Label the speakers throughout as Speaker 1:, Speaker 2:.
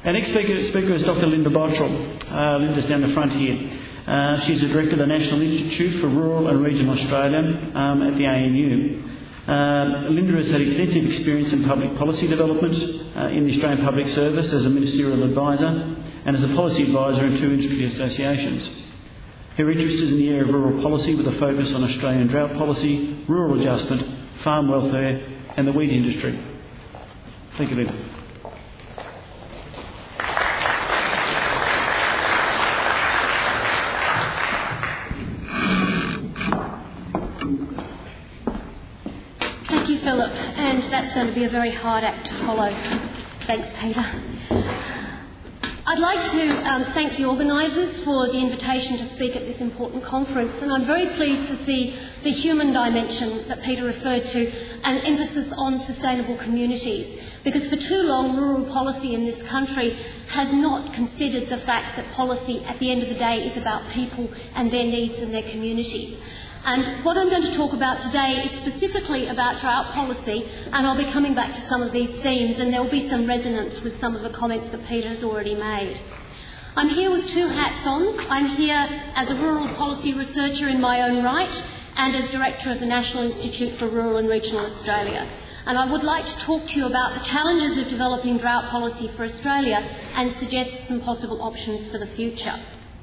Speaker 1: Our next speaker is Dr. Linda Bottrell. Linda's down the front here. She's the Director of the National Institute for Rural and Regional Australia at the ANU. Linda has had extensive experience in public policy development in the Australian Public Service as a ministerial advisor and as a policy advisor in 2 industry associations. Her interest is in the area of rural policy with a focus on Australian drought policy, rural adjustment, farm welfare and the wheat industry. Thank you, Linda.
Speaker 2: Thank you, Philip, and that's going to be a very hard act to follow. Thanks, Peter. I'd like to thank the organisers for the invitation to speak at this important conference, and I'm very pleased to see the human dimension that Peter referred to and emphasis on sustainable communities, because for too long rural policy in this country has not considered the fact that policy at the end of the day is about people and their needs and their communities. And what I'm going to talk about today is specifically about drought policy, and I'll be coming back to some of these themes, and there will be some resonance with some of the comments that Peter has already made. I'm here with 2 hats on. I'm here as a rural policy researcher in my own right and as Director of the National Institute for Rural and Regional Australia. And I would like to talk to you about the challenges of developing drought policy for Australia and suggest some possible options for the future.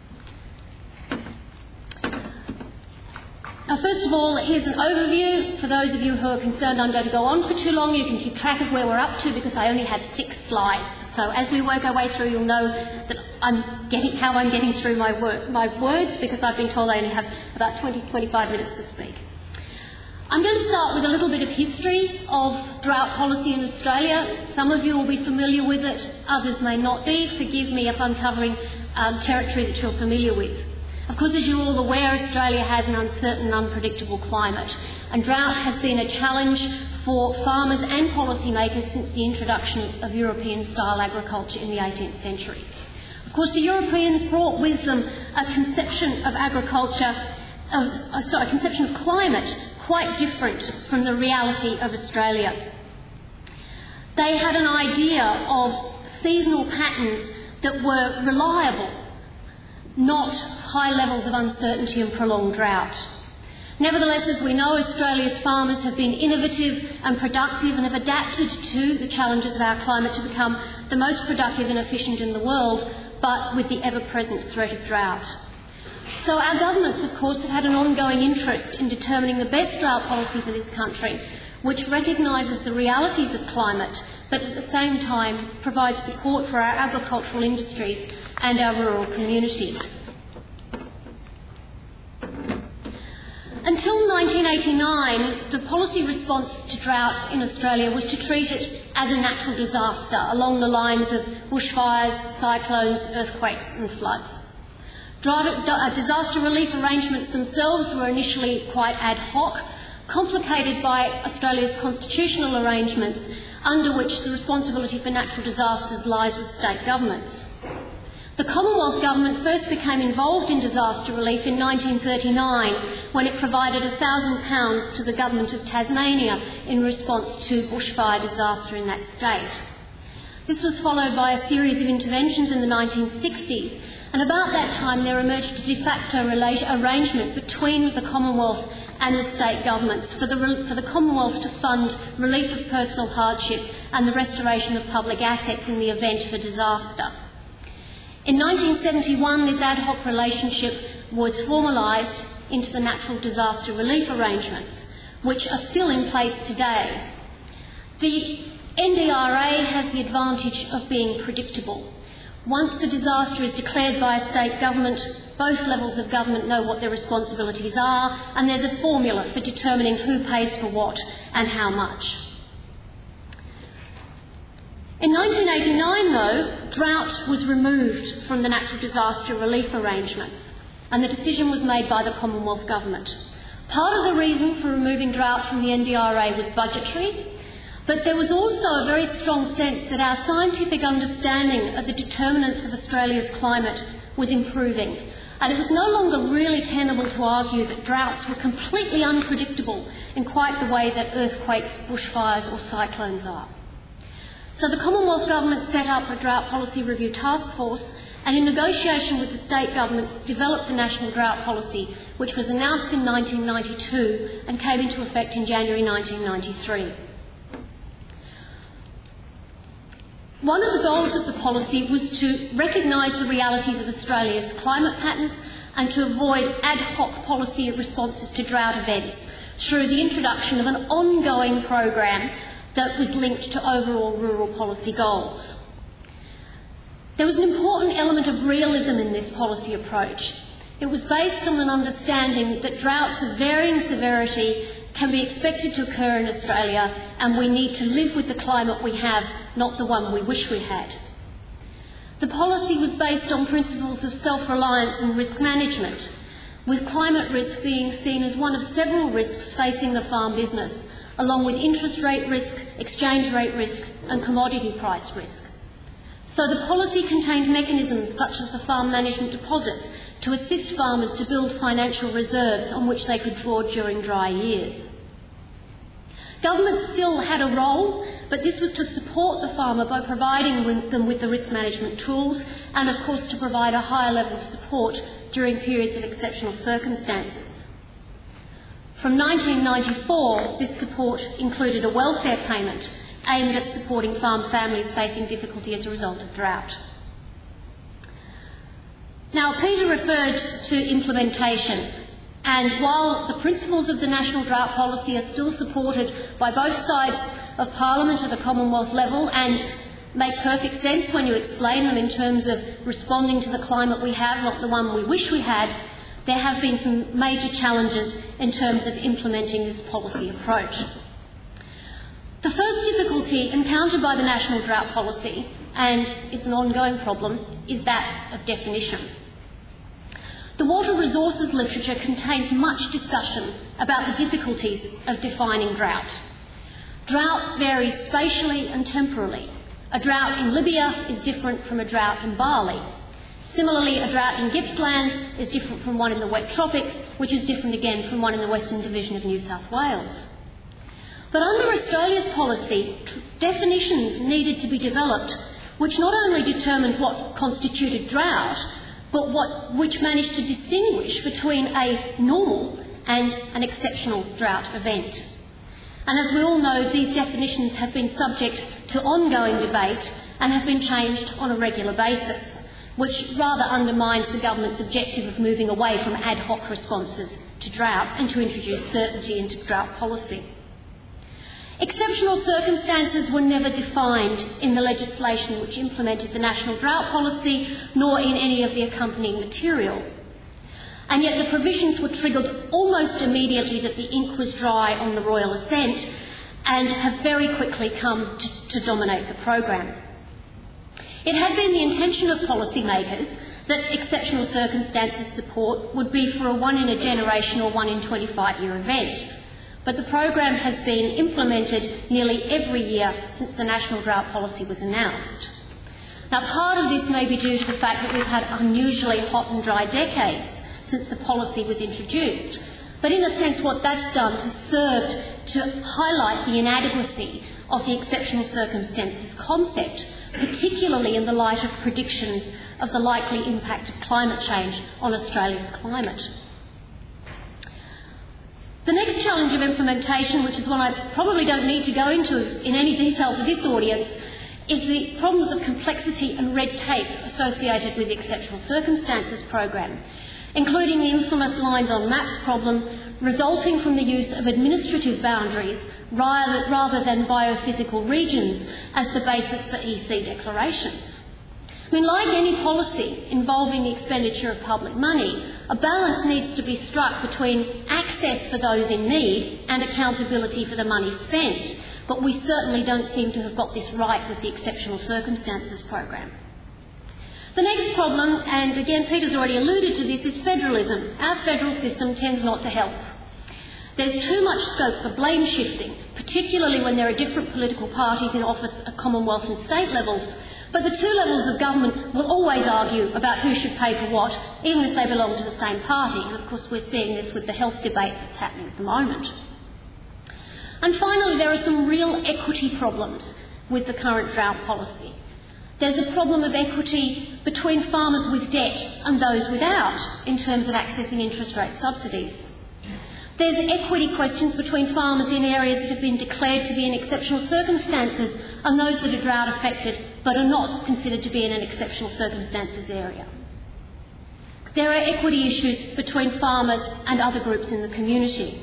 Speaker 2: Now, first of all, here's an overview. For those of you who are concerned I'm going to go on for too long, you can keep track of where we're up to because I only have 6 slides. So as we work our way through, you'll know that how I'm getting through my words, because I've been told I only have about 20-25 minutes to speak. I'm going to start with a little bit of history of drought policy in Australia. Some of you will be familiar with it, others may not be. Forgive me if I'm covering territory that you're familiar with. Of course, as you're all aware, Australia has an uncertain, unpredictable climate, and drought has been a challenge for farmers and policymakers since the introduction of European-style agriculture in the 18th century. Of course, the Europeans brought with them a conception of a conception of climate quite different from the reality of Australia. They had an idea of seasonal patterns that were reliable, not high levels of uncertainty and prolonged drought. Nevertheless, as we know, Australia's farmers have been innovative and productive and have adapted to the challenges of our climate to become the most productive and efficient in the world, but with the ever-present threat of drought. So our governments, of course, have had an ongoing interest in determining the best drought policy for this country, which recognises the realities of climate, but at the same time provides support for our agricultural industries and our rural communities. Until 1989, the policy response to drought in Australia was to treat it as a natural disaster along the lines of bushfires, cyclones, earthquakes and floods. Disaster relief arrangements themselves were initially quite ad hoc, complicated by Australia's constitutional arrangements under which the responsibility for natural disasters lies with state governments. The Commonwealth Government first became involved in disaster relief in 1939 when it provided £1,000 to the Government of Tasmania in response to bushfire disaster in that state. This was followed by a series of interventions in the 1960s, and about that time there emerged a de facto arrangement between the Commonwealth and the state governments for the Commonwealth to fund relief of personal hardship and the restoration of public assets in the event of a disaster. In 1971, this ad hoc relationship was formalised into the natural disaster relief arrangements, which are still in place today. The NDRA has the advantage of being predictable. Once the disaster is declared by a state government, both levels of government know what their responsibilities are, and there's a formula for determining who pays for what and how much. In 1989, though, drought was removed from the natural disaster relief arrangements, and the decision was made by the Commonwealth Government. Part of the reason for removing drought from the NDRA was budgetary, but there was also a very strong sense that our scientific understanding of the determinants of Australia's climate was improving, and it was no longer really tenable to argue that droughts were completely unpredictable in quite the way that earthquakes, bushfires or cyclones are. So the Commonwealth Government set up a Drought Policy Review Task Force and in negotiation with the state governments developed the National Drought Policy, which was announced in 1992 and came into effect in January 1993. One of the goals of the policy was to recognise the realities of Australia's climate patterns and to avoid ad hoc policy responses to drought events through the introduction of an ongoing program that was linked to overall rural policy goals. There was an important element of realism in this policy approach. It was based on an understanding that droughts of varying severity can be expected to occur in Australia and we need to live with the climate we have, not the one we wish we had. The policy was based on principles of self-reliance and risk management, with climate risk being seen as one of several risks facing the farm business, along with interest rate risk, exchange rate risk and commodity price risk. So the policy contained mechanisms such as the farm management deposit to assist farmers to build financial reserves on which they could draw during dry years. Government still had a role, but this was to support the farmer by providing them with the risk management tools and, of course, to provide a higher level of support during periods of exceptional circumstances. From 1994, this support included a welfare payment aimed at supporting farm families facing difficulty as a result of drought. Now, Peter referred to implementation, and while the principles of the National Drought Policy are still supported by both sides of Parliament at the Commonwealth level and make perfect sense when you explain them in terms of responding to the climate we have, not the one we wish we had, there have been some major challenges in terms of implementing this policy approach. The first difficulty encountered by the National Drought Policy, and it's an ongoing problem, is that of definition. The water resources literature contains much discussion about the difficulties of defining drought. Drought varies spatially and temporally. A drought in Libya is different from a drought in Bali. Similarly, a drought in Gippsland is different from one in the wet tropics, which is different again from one in the Western Division of New South Wales. But under Australia's policy, definitions needed to be developed which not only determined what constituted drought, but which managed to distinguish between a normal and an exceptional drought event. And as we all know, these definitions have been subject to ongoing debate and have been changed on a regular basis, which rather undermines the government's objective of moving away from ad hoc responses to drought and to introduce certainty into drought policy. Exceptional circumstances were never defined in the legislation which implemented the National Drought Policy, nor in any of the accompanying material. And yet the provisions were triggered almost immediately that the ink was dry on the Royal Assent and have very quickly come to dominate the program. It had been the intention of policymakers that exceptional circumstances support would be for a one-in-a-generation or one-in-25-year event. But the program has been implemented nearly every year since the National Drought Policy was announced. Now, part of this may be due to the fact that we've had unusually hot and dry decades since the policy was introduced. But in a sense, what that's done has served to highlight the inadequacy of the exceptional circumstances concept, particularly in the light of predictions of the likely impact of climate change on Australia's climate. The next challenge of implementation, which is one I probably don't need to go into in any detail for this audience, is the problems of complexity and red tape associated with the Exceptional Circumstances program, including the infamous lines on maps problem resulting from the use of administrative boundaries rather than biophysical regions as the basis for EC declarations. I mean, like any policy involving the expenditure of public money, a balance needs to be struck between access for those in need and accountability for the money spent. But we certainly don't seem to have got this right with the Exceptional Circumstances program. The next problem, and again Peter's already alluded to this, is federalism. Our federal system tends not to help. There's too much scope for blame shifting, particularly when there are different political parties in office at Commonwealth and state levels. But the two levels of government will always argue about who should pay for what, even if they belong to the same party. And of course we're seeing this with the health debate that's happening at the moment. And finally, there are some real equity problems with the current drought policy. There's a problem of equity between farmers with debt and those without in terms of accessing interest rate subsidies. There's equity questions between farmers in areas that have been declared to be in exceptional circumstances and those that are drought affected but are not considered to be in an exceptional circumstances area. There are equity issues between farmers and other groups in the community.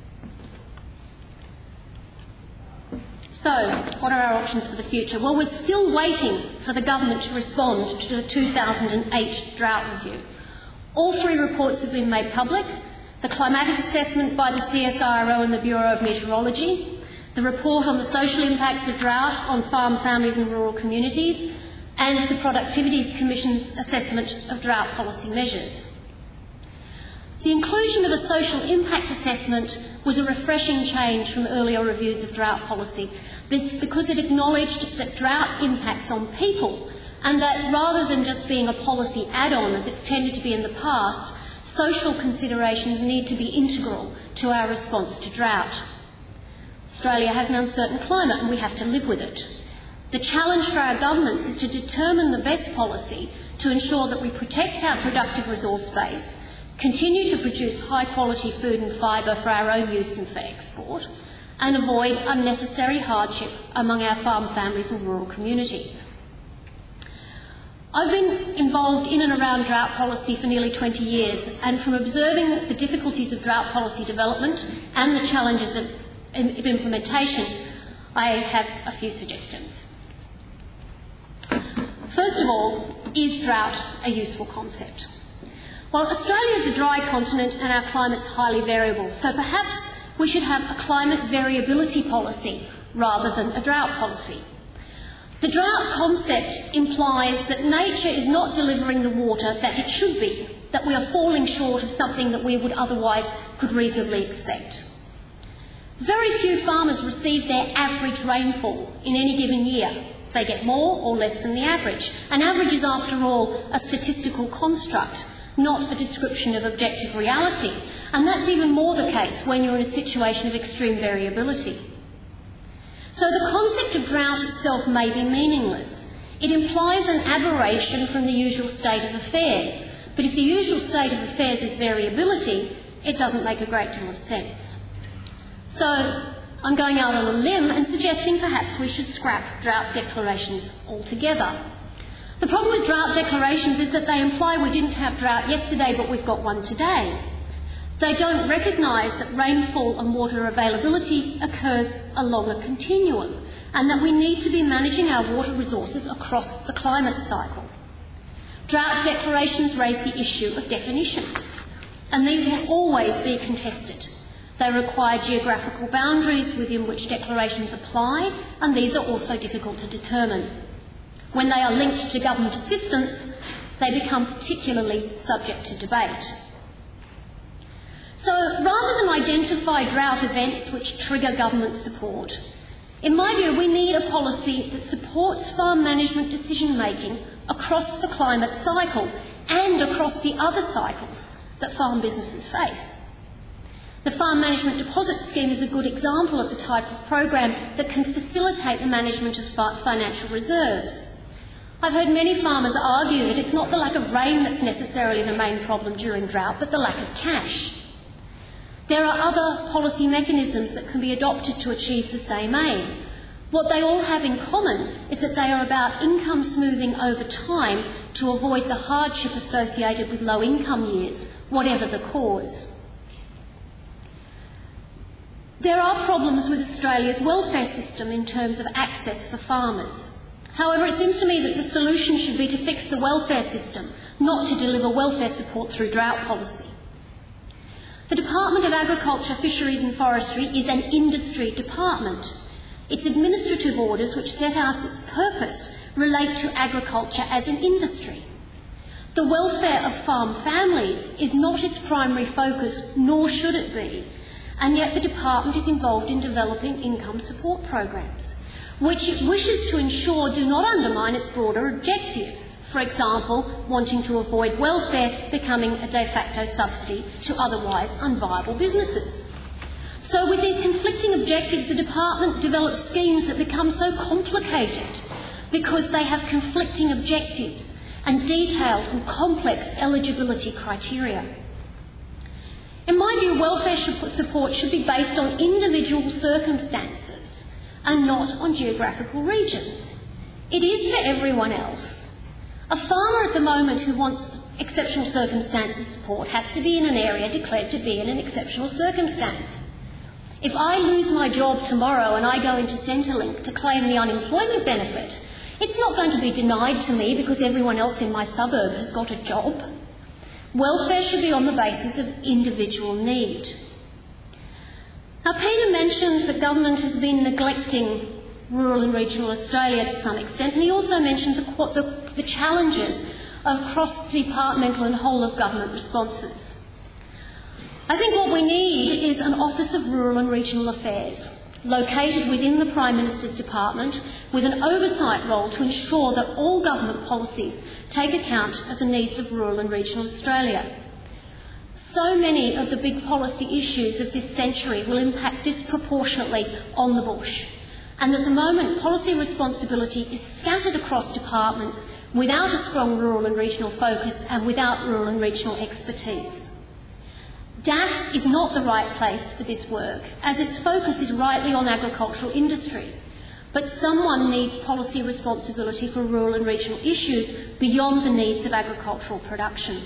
Speaker 2: So, what are our options for the future? Well, we're still waiting for the government to respond to the 2008 drought review. All three reports have been made public: the climatic assessment by the CSIRO and the Bureau of Meteorology, the report on the social impacts of drought on farm families and rural communities, and the Productivity Commission's assessment of drought policy measures. The inclusion of a social impact assessment was a refreshing change from earlier reviews of drought policy because it acknowledged that drought impacts on people and that rather than just being a policy add-on as it's tended to be in the past, social considerations need to be integral to our response to drought. Australia has an uncertain climate and we have to live with it. The challenge for our governments is to determine the best policy to ensure that we protect our productive resource base, continue to produce high-quality food and fibre for our own use and for export, and avoid unnecessary hardship among our farm families and rural communities. I've been involved in and around drought policy for nearly 20 years, and from observing the difficulties of drought policy development and the challenges of implementation, I have a few suggestions. First of all, is drought a useful concept? Well, Australia is a dry continent and our climate's highly variable, so perhaps we should have a climate variability policy rather than a drought policy. The drought concept implies that nature is not delivering the water that it should be, that we are falling short of something that we would otherwise could reasonably expect. Very few farmers receive their average rainfall in any given year. They get more or less than the average. An average is, after all, a statistical construct, not a description of objective reality. And that's even more the case when you're in a situation of extreme variability. So the concept of drought itself may be meaningless. It implies an aberration from the usual state of affairs. But if the usual state of affairs is variability, it doesn't make a great deal of sense. So I'm going out on a limb and suggesting perhaps we should scrap drought declarations altogether. The problem with drought declarations is that they imply we didn't have drought yesterday, but we've got one today. They don't recognise that rainfall and water availability occurs along a continuum, and that we need to be managing our water resources across the climate cycle. Drought declarations raise the issue of definitions, and these will always be contested. They require geographical boundaries within which declarations apply, and these are also difficult to determine. When they are linked to government assistance, they become particularly subject to debate. So rather than identify drought events which trigger government support, in my view we need a policy that supports farm management decision-making across the climate cycle and across the other cycles that farm businesses face. The Farm Management Deposit Scheme is a good example of the type of program that can facilitate the management of financial reserves. I've heard many farmers argue that it's not the lack of rain that's necessarily the main problem during drought, but the lack of cash. There are other policy mechanisms that can be adopted to achieve the same aim. What they all have in common is that they are about income smoothing over time to avoid the hardship associated with low income years, whatever the cause. There are problems with Australia's welfare system in terms of access for farmers. However, it seems to me that the solution should be to fix the welfare system, not to deliver welfare support through drought policy. The Department of Agriculture, Fisheries and Forestry is an industry department. Its administrative orders, which set out its purpose, relate to agriculture as an industry. The welfare of farm families is not its primary focus, nor should it be, and yet the department is involved in developing income support programs, which it wishes to ensure do not undermine its broader objectives. For example, wanting to avoid welfare becoming a de facto subsidy to otherwise unviable businesses. So with these conflicting objectives, the department develops schemes that become so complicated because they have conflicting objectives and detailed and complex eligibility criteria. In my view, welfare support should be based on individual circumstances and not on geographical regions. It is for everyone else. A farmer at the moment who wants exceptional circumstances support has to be in an area declared to be in an exceptional circumstance. If I lose my job tomorrow and I go into Centrelink to claim the unemployment benefit, it's not going to be denied to me because everyone else in my suburb has got a job. Welfare should be on the basis of individual need. Now, Peter mentioned that government has been neglecting rural and regional Australia to some extent, and he also mentioned the challenges of cross-departmental and whole-of-government responses. I think what we need is an Office of Rural and Regional Affairs, located within the Prime Minister's Department, with an oversight role to ensure that all government policies take account of the needs of rural and regional Australia. So many of the big policy issues of this century will impact disproportionately on the bush, and at the moment policy responsibility is scattered across departments without a strong rural and regional focus and without rural and regional expertise. DAF is not the right place for this work, as its focus is rightly on agricultural industry. But someone needs policy responsibility for rural and regional issues beyond the needs of agricultural production.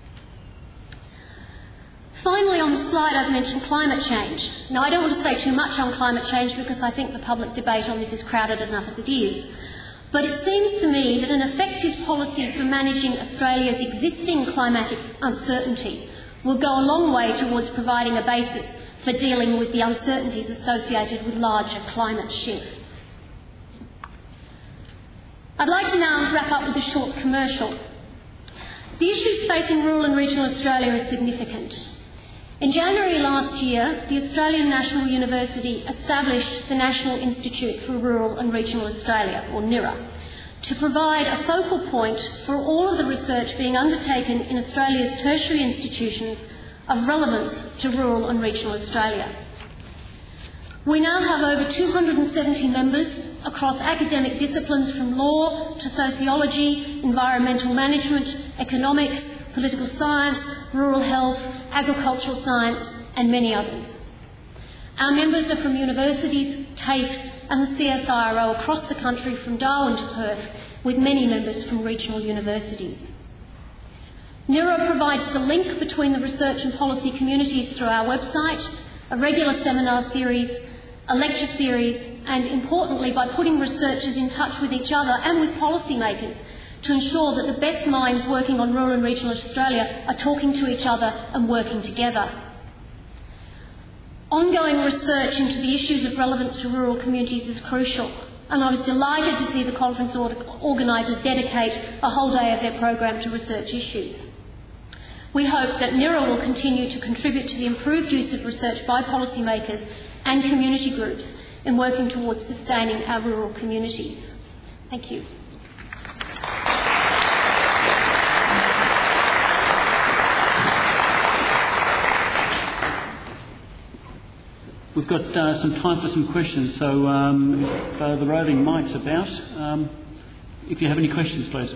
Speaker 2: Finally, on the slide I've mentioned climate change. Now, I don't want to say too much on climate change because I think the public debate on this is crowded enough as it is. But it seems to me that an effective policy for managing Australia's existing climatic uncertainty will go a long way towards providing a basis for dealing with the uncertainties associated with larger climate shifts. I'd like to now wrap up with a short commercial. The issues facing rural and regional Australia are significant. In January last year, the Australian National University established the National Institute for Rural and Regional Australia, or NIRA, to provide a focal point for all of the research being undertaken in Australia's tertiary institutions of relevance to rural and regional Australia. We now have over 270 members across academic disciplines from law to sociology, environmental management, economics, political science, rural health, agricultural science, and many others. Our members are from universities, TAFEs, and the CSIRO across the country from Darwin to Perth, with many members from regional universities. NIRA provides the link between the research and policy communities through our website, a regular seminar series, a lecture series, and importantly by putting researchers in touch with each other and with policymakers to ensure that the best minds working on rural and regional Australia are talking to each other and working together. Ongoing research into the issues of relevance to rural communities is crucial, and I was delighted to see the conference organisers dedicate a whole day of their program to research issues. We hope that NIRA will continue to contribute to the improved use of research by policymakers and community groups in working towards sustaining our rural communities. Thank you.
Speaker 1: We've got some time for some questions, so if the roving mic's about, if you have any questions, please.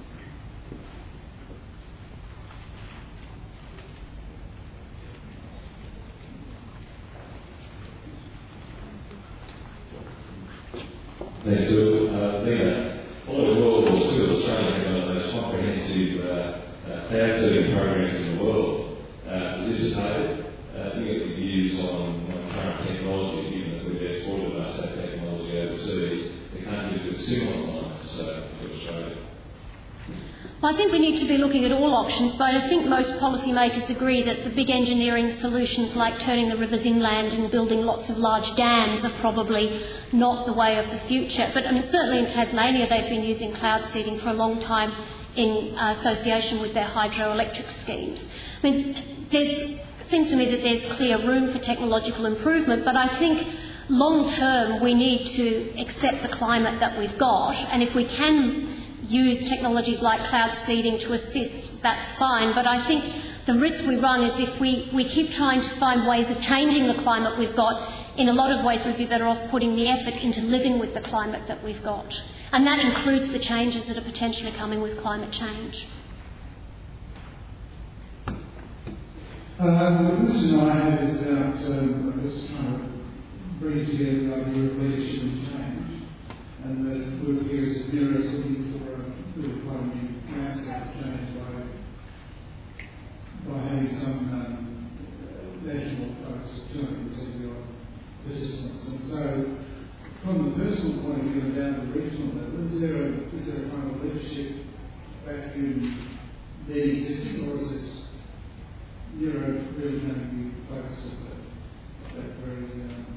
Speaker 3: Thanks, Will. Lena, all the world will still Australia have one of the most comprehensive cloud seeding programs in the world. Is this a you get the views on current technology, given that we've exported most of that technology overseas, the countries with similar lines to Australia?
Speaker 2: Well, I think we need to be looking at all options, but I think most policymakers agree that the big engineering solutions like turning the rivers inland and building lots of large dams are probably not the way of the future. But certainly in Tasmania they've been using cloud seeding for a long time in association with their hydroelectric schemes. I mean, it seems to me that there's clear room for technological improvement, but I think long term we need to accept the climate that we've got, and if we can use technologies like cloud seeding to assist, that's fine. But I think The risk we run is if we keep trying to find ways of changing the climate we've got, in a lot of ways we'd be better off putting the effort into living with the climate that we've got. And that includes the changes that are potentially coming with climate change.
Speaker 4: The question I have is about just trying to bring together the idea of leadership and change, and that it would appear as NIRA is looking for a really quite a new landscape of change by having some national focus of 270 odd participants. And so, from the personal point of view and down to the regional level, is there a kind of leadership vacuum there existing, or is this NIRA really going to be focused at that very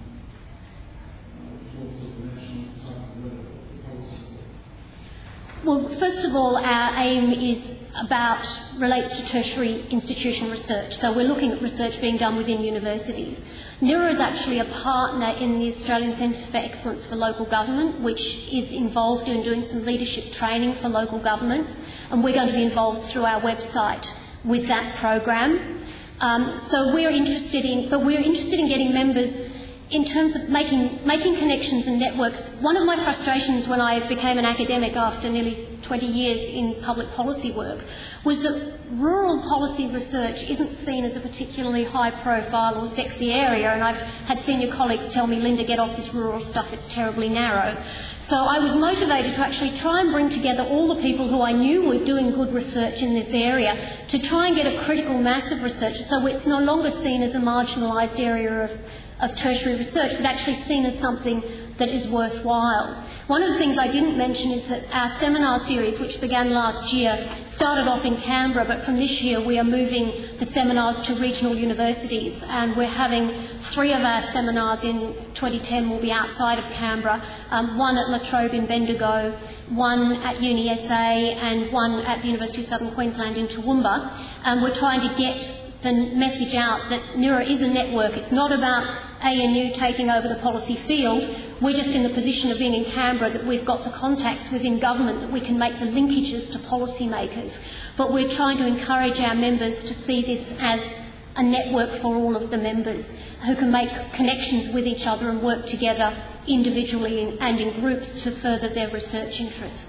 Speaker 4: towards the national type of level, the policy level?
Speaker 2: Well, first of all, our aim relates to tertiary institution research. So we're looking at research being done within universities. NIRA is actually a partner in the Australian Centre for Excellence for Local Government, which is involved in doing some leadership training for local governments, and we're going to be involved through our website with that program. So we're interested in getting members in terms of making connections and networks. One of my frustrations when I became an academic after nearly 20 years in public policy work was that rural policy research isn't seen as a particularly high profile or sexy area, and I've had senior colleagues tell me, Linda, get off this rural stuff, it's terribly narrow. So I was motivated to actually try and bring together all the people who I knew were doing good research in this area to try and get a critical mass of research, so it's no longer seen as a marginalised area of tertiary research, but actually seen as something that is worthwhile. One of the things I didn't mention is that our seminar series, which began last year, started off in Canberra, but from this year we are moving the seminars to regional universities, and we're having 3 of our seminars in 2010 will be outside of Canberra, one at La Trobe in Bendigo, one at UniSA, and one at the University of Southern Queensland in Toowoomba. And we're trying to get the message out that NIRA is a network. It's not about ANU taking over the policy field. We're just in the position of being in Canberra that we've got the contacts within government that we can make the linkages to policymakers. But we're trying to encourage our members to see this as a network for all of the members who can make connections with each other and work together individually and in groups to further their research interests.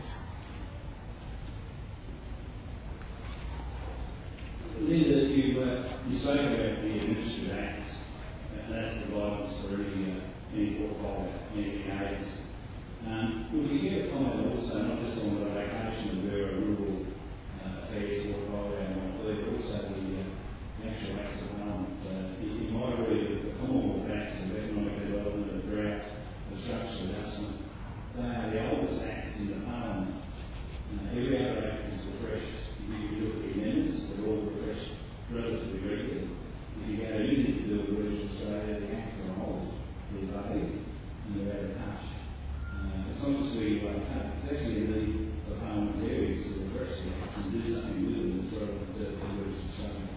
Speaker 5: Linda, you spoke about the administrative acts, and that's the guidance for any portfolio, any aids. Would you give a comment also, not just on the location of where a rural affairs portfolio might be, but also the actual acts of Parliament? You might agree that the Commonwealth Acts of Economic Development, of Drought, of Structural Adjustment, they are the oldest acts in the Parliament. Every other act is refreshed. If you look at the amendments, they're all refreshed relatively regularly. If you go into the Western Australia, the acts are old, they're vague, and they're out of touch. It's not just where you are cut, it's actually in the parliamentarians to refresh the acts and do something with them that's relevant to the Western Australia.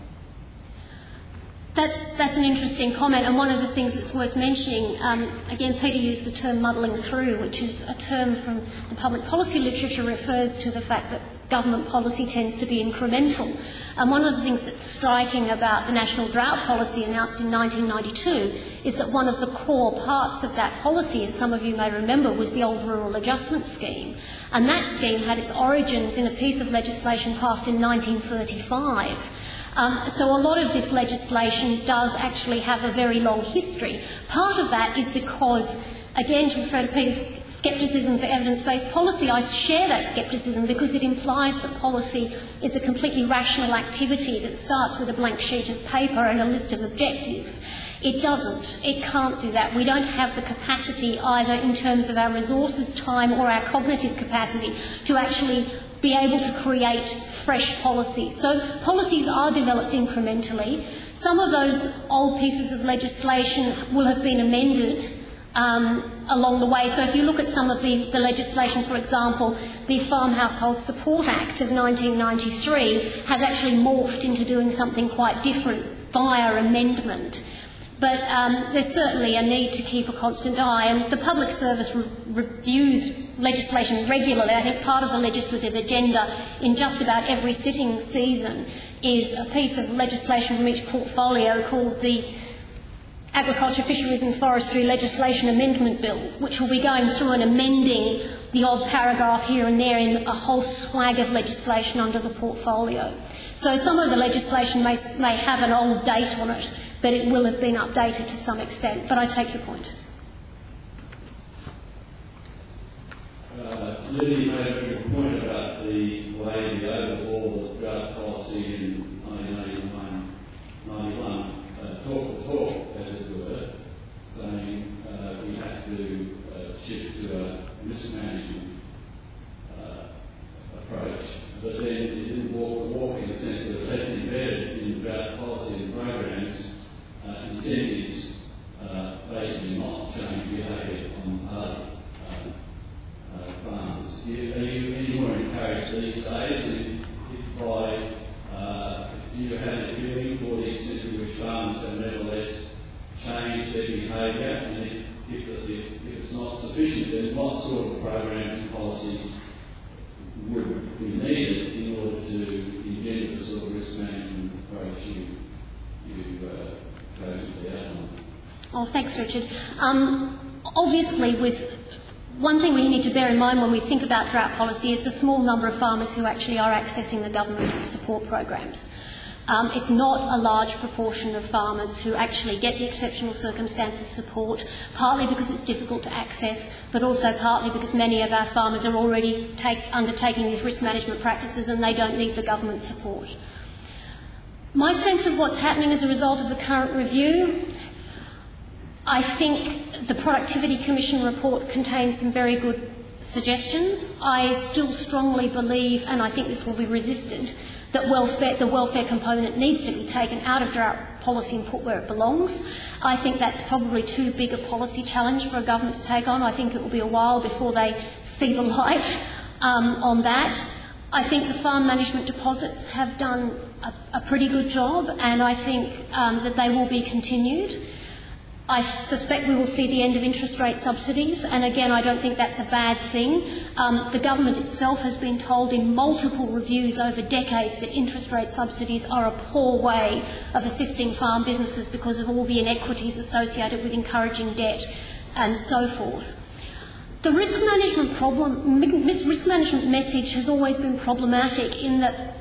Speaker 2: That's an interesting comment, and one of the things that's worth mentioning, again, Peter used the term muddling through, which is a term from the public policy literature refers to the fact that government policy tends to be incremental. And one of the things that's striking about the National Drought Policy announced in 1992 is that one of the core parts of that policy, as some of you may remember, was the old Rural Adjustment Scheme. And that scheme had its origins in a piece of legislation passed in 1935. So a lot of this legislation does actually have a very long history. Part of that is because, again, to refer to Peter's scepticism for evidence-based policy, I share that scepticism because it implies that policy is a completely rational activity that starts with a blank sheet of paper and a list of objectives. It doesn't. It can't do that. We don't have the capacity either in terms of our resources, time, or our cognitive capacity to actually be able to create fresh policy. So policies are developed incrementally. Some of those old pieces of legislation will have been amended along the way. So if you look at some of the legislation, for example, the Farm Household Support Act of 1993 has actually morphed into doing something quite different via amendment. But there's certainly a need to keep a constant eye, and the Public Service reviews legislation regularly. I think part of the legislative agenda in just about every sitting season is a piece of legislation from each portfolio called the Agriculture, Fisheries and Forestry Legislation Amendment Bill, which will be going through and amending the odd paragraph here and there in a whole swag of legislation under the portfolio. So some of the legislation may have an old date on it, but it will have been updated to some extent. But I take your point.
Speaker 5: Lydia made a good point about the way the overhaul of drought policy in 1991 talk the talk, as it were, saying we have to shift to a risk management approach. But then it didn't walk the walk in the sense that it left embedded in drought policy and programs incentives basically not showing behaviour on the part of farmers. Are you any more encouraged these days if by do you have a feeling for the extent to which farmers have nevertheless changed their behaviour, and if it's not sufficient, then what sort of programs and policies would be needed in order to engender the sort of risk management approach you go to the outline?
Speaker 2: Oh, thanks, Richard. Obviously, one thing we need to bear in mind when we think about drought policy is the small number of farmers who actually are accessing the government support programs. It's not a large proportion of farmers who actually get the exceptional circumstances support, partly because it's difficult to access, but also partly because many of our farmers are already undertaking these risk management practices and they don't need the government support. My sense of what's happening as a result of the current review, I think the Productivity Commission report contains some very good suggestions. I still strongly believe, and I think this will be resisted, that the welfare component needs to be taken out of drought policy and put where it belongs. I think that's probably too big a policy challenge for a government to take on. I think it will be a while before they see the light on that. I think the farm management deposits have done a pretty good job, and I think that they will be continued. I suspect we will see the end of interest rate subsidies, and again, I don't think that's a bad thing. The government itself has been told in multiple reviews over decades that interest rate subsidies are a poor way of assisting farm businesses because of all the inequities associated with encouraging debt and so forth. The risk management message has always been problematic in that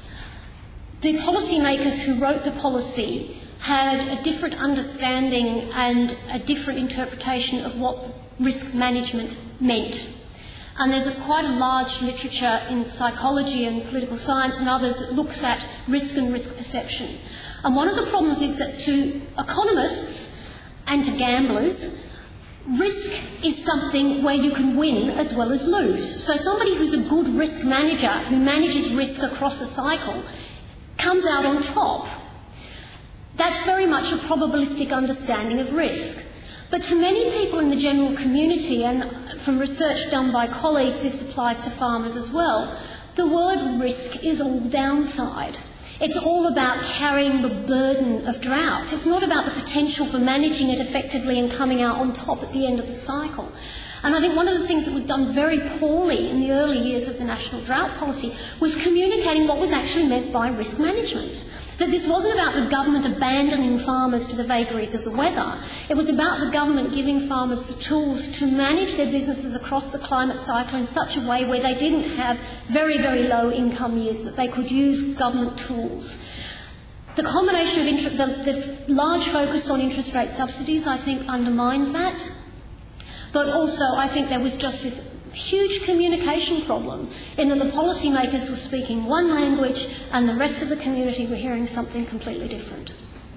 Speaker 2: the policymakers who wrote the policy had a different understanding and a different interpretation of what risk management meant. And there's quite a large literature in psychology and political science and others that looks at risk and risk perception. And one of the problems is that to economists and to gamblers, risk is something where you can win as well as lose. So somebody who's a good risk manager, who manages risk across a cycle, comes out on top. That's very much a probabilistic understanding of risk. But to many people in the general community, and from research done by colleagues, this applies to farmers as well, the word risk is all downside. It's all about carrying the burden of drought. It's not about the potential for managing it effectively and coming out on top at the end of the cycle. And I think one of the things that was done very poorly in the early years of the National Drought Policy was communicating what was actually meant by risk management. That this wasn't about the government abandoning farmers to the vagaries of the weather. It was about the government giving farmers the tools to manage their businesses across the climate cycle in such a way where they didn't have very, very low income years, that they could use government tools. The combination of the large focus on interest rate subsidies, I think, undermined that. But also, I think there was just this huge communication problem in that the policymakers were speaking one language and the rest of the community were hearing something completely different.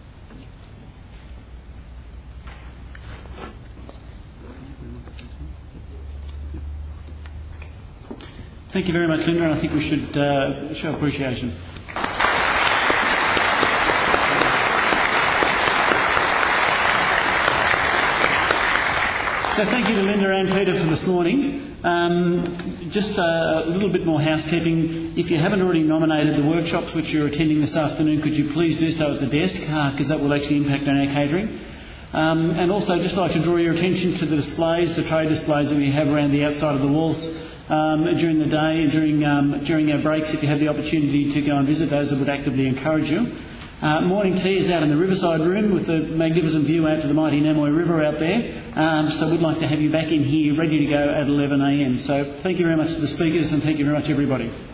Speaker 1: Thank you very much, Linda, and I think we should show appreciation. So thank you to Linda and Peter for this morning. Just a little bit more housekeeping. If you haven't already nominated the workshops which you're attending this afternoon, could you please do so at the desk, because that will actually impact on our catering. And also just like to draw your attention to the displays, the trade displays that we have around the outside of the walls during the day, during our breaks. If you have the opportunity to go and visit those, I would actively encourage you. Morning tea is out in the Riverside Room with the magnificent view out to the mighty Namoi River out there. So we'd like to have you back in here ready to go at 11 a.m. So thank you very much to the speakers and thank you very much everybody.